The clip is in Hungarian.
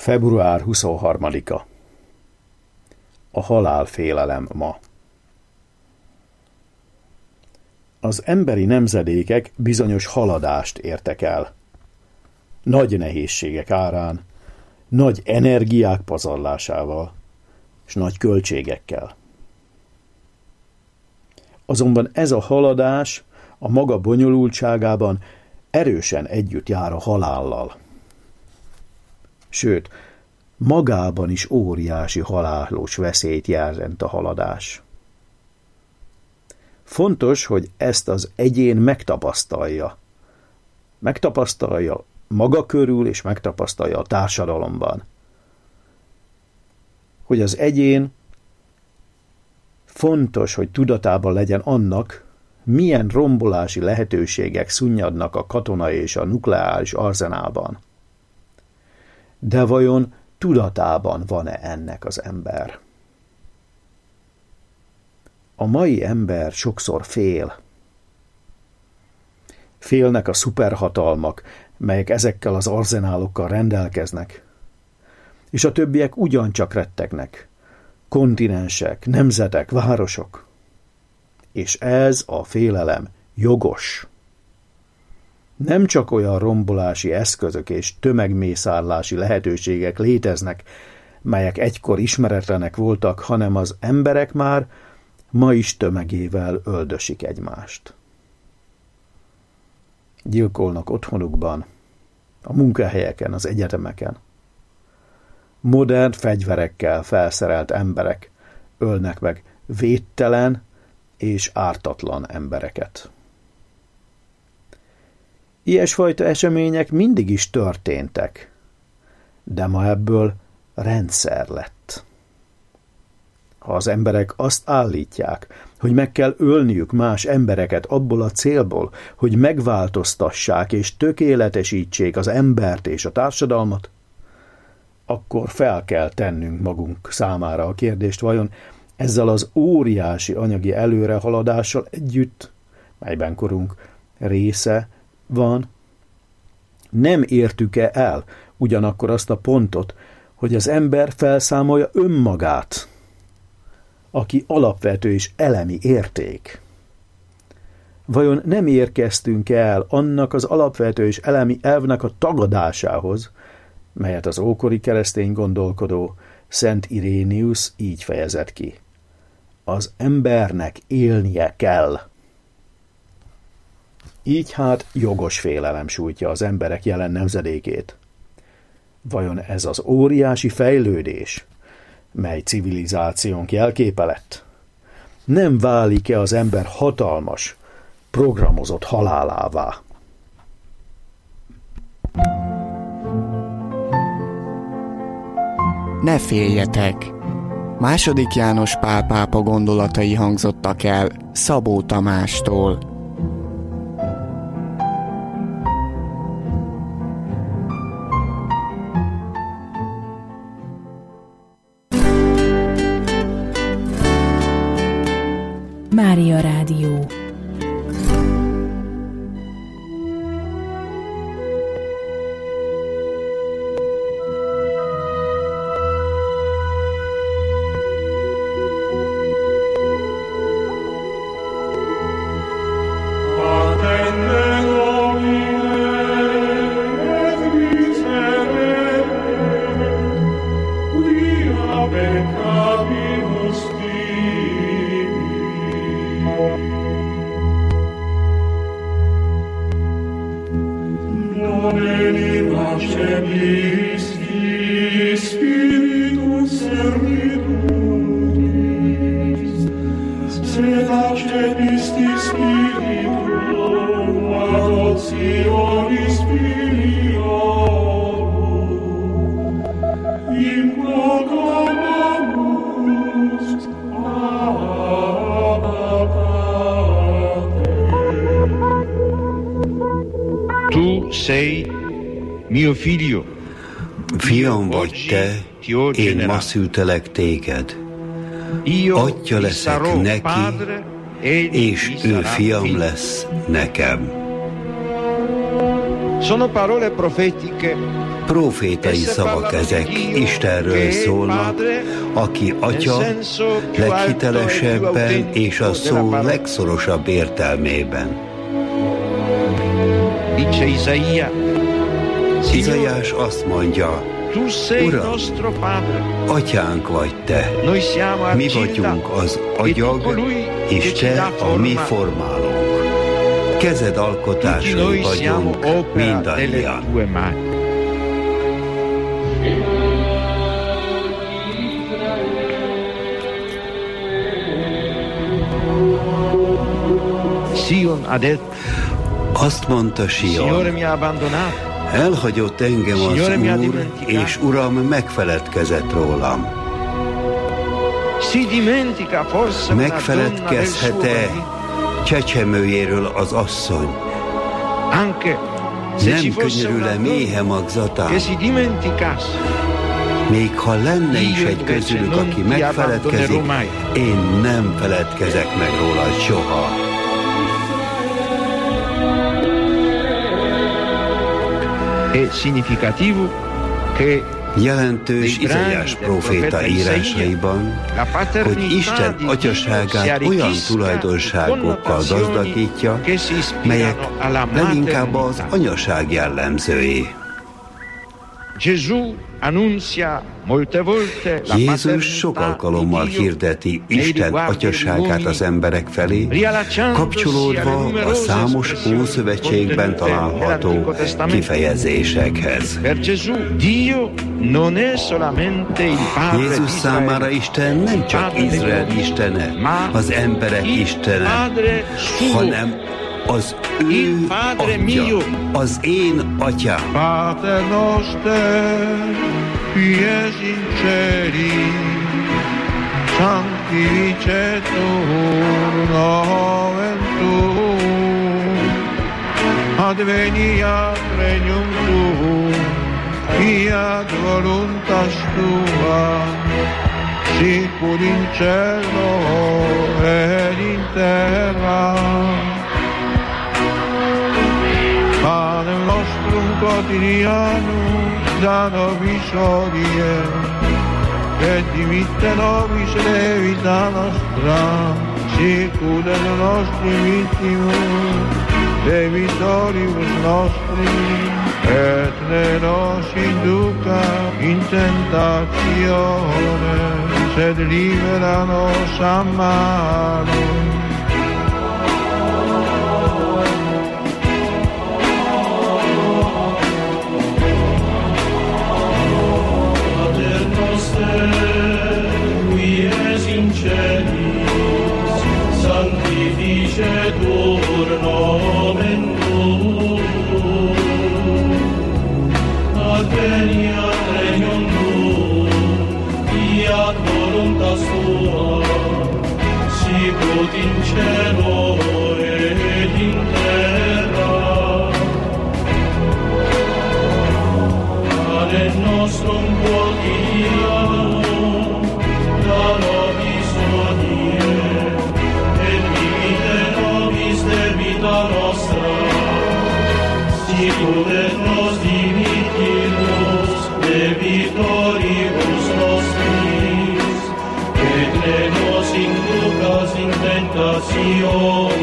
Február 23-a. A halálfélelem ma. Az emberi nemzedékek bizonyos haladást értek el. Nagy nehézségek árán, nagy energiák pazarlásával, és nagy költségekkel. Azonban ez a haladás a maga bonyolultságában erősen együtt jár a halállal. Sőt, magában is óriási halálos veszélyt jelent a haladás. Fontos, hogy ezt az egyén megtapasztalja. Megtapasztalja maga körül, és megtapasztalja a társadalomban. Hogy az egyén fontos, hogy tudatában legyen annak, milyen rombolási lehetőségek szunnyadnak a katonai és a nukleáris arzenálban. De vajon tudatában van-e ennek az ember? A mai ember sokszor fél. Félnek a szuperhatalmak, melyek ezekkel az arzenálokkal rendelkeznek. És a többiek ugyancsak rettegnek. Kontinensek, nemzetek, városok. És ez a félelem jogos. Nem csak olyan rombolási eszközök és tömegmészárlási lehetőségek léteznek, melyek egykor ismeretlenek voltak, hanem az emberek már ma is tömegével öldösik egymást. Gyilkolnak otthonukban, a munkahelyeken, az egyetemeken. Modern fegyverekkel felszerelt emberek ölnek meg védtelen és ártatlan embereket. Ilyesfajta események mindig is történtek, de ma ebből rendszer lett. Ha az emberek azt állítják, hogy meg kell ölniük más embereket abból a célból, hogy megváltoztassák és tökéletesítsék az embert és a társadalmat, akkor fel kell tennünk magunk számára a kérdést, vajon ezzel az óriási anyagi előrehaladással együtt, melyben korunk része van, nem értük-e el ugyanakkor azt a pontot, hogy az ember felszámolja önmagát, aki alapvető és elemi érték. Vajon nem érkeztünk el annak az alapvető és elemi elvnek a tagadásához, melyet az ókori keresztény gondolkodó Szent Irénius így fejezett ki. Az embernek élnie kell. Így hát jogos félelem sújtja az emberek jelen nemzedékét. Vajon ez az óriási fejlődés, mely civilizációnk jelképe lett, nem válik-e az ember hatalmas, programozott halálává? Ne féljetek! II. János Pál pápa gondolatai hangzottak el Szabó Tamástól. Mária Rádió. Fiam vagy te, én ma szültelek téged. Atya leszek neki, és ő fiam lesz nekem. Sono parole profetiche Profétai szavak ezek, Istenről szólnak, aki Atya leghitelesebben és a szó legszorosabb értelmében. Izaiás azt mondja, Uram, Atyánk vagy Te, mi vagyunk az agyag, és Te a mi formálónk. Kezed alkotásai vagyunk mindannyian. Azt mondta Sion, elhagyott engem az Úr, és Uram megfeledkezett rólam. Megfeledkezhet-e csecsemőjéről az asszony? Nem könyörül-e méhe magzatán? Még ha lenne is egy közülük, aki megfeledkezik, én nem feledkezek meg róla soha. Jelentős Izaiás próféta írásaiban, hogy Isten atyaságát olyan tulajdonságokkal gazdagítja, melyek leginkább az anyaság jellemzői. Jézus sok alkalommal hirdeti Isten atyaságát az emberek felé, kapcsolódva a számos Ószövetségben található kifejezésekhez. Jézus számára Isten nem csak Izrael istene, az emberek istene, hanem az ő Atya, az én Atyám. Pater noster, qui es in celi, sanctificetur nomen tuum, adveniat regnum tuum, fiat voluntas tua, sicur in cielo et in terra. Panem nostrum quotidianum da nobis hodie, et dimitte nobis levita nostra, sicut et nostri vittimus, debitoribus nostri, et ne nos induca in tentatione, sed libera nos a malo. Qui es in celis, sanctificetur nomen tuum, adveniat regnum tuum, fiat voluntas tua, sicut in cielo et in terra. Panem nostrum quotidianum da nobis hodie, et dimitte nobis debita nostra, sicut et nos dimittimus debitoribus nostris, et ne nos inducas in tentationem,